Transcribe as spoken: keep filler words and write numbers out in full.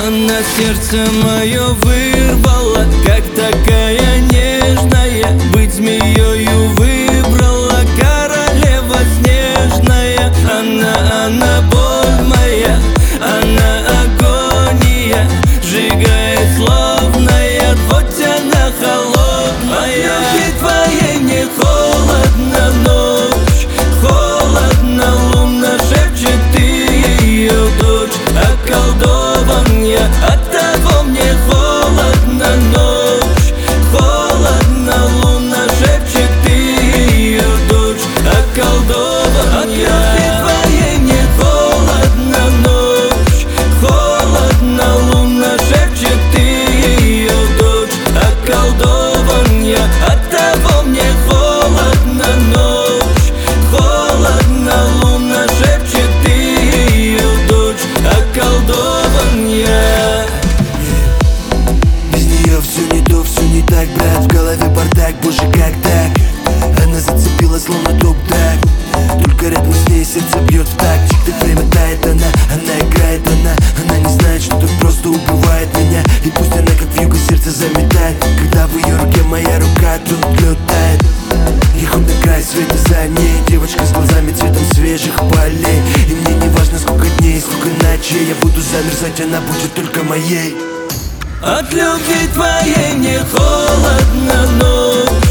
Она сердце мое вырвала, как такая нежная. Быть змеёю выбрала, королева снежная. Она, она боль моя, она агония, сжигает словно яд, вот она холодная. От любви твоей мне холодно ночь, холодно луна шепчет, ты ее дочь. Околдован я, оттого мне холодно ночь, холодно луна шепчет, ты ее дочь. Околдован я. От любви твоей мне холодно ночь, холодно луна шепчет, ты ее дочь. Околдован я, оттого мне холодно ночь, холодно луна шепчет, ты ее дочь. Околдован я. Без нее все не то, все не так, брат. В голове бардак, боже, как так? Она зацепила, словно топ-так. Только рядом с ней сердце бьет в такт. Так время тает, она, она играет, она Она не знает, что так просто убивает меня. И пусть она как вьюга сердце заметает, когда в ее руке моя рука, тут лед тает. Я хоть на край света за ней, девочка с глазами цветом свежих полей. И мне не важно, сколько дней, сколько ночей я буду замерзать, она будет только моей. От любви твоей мне холодно ночь,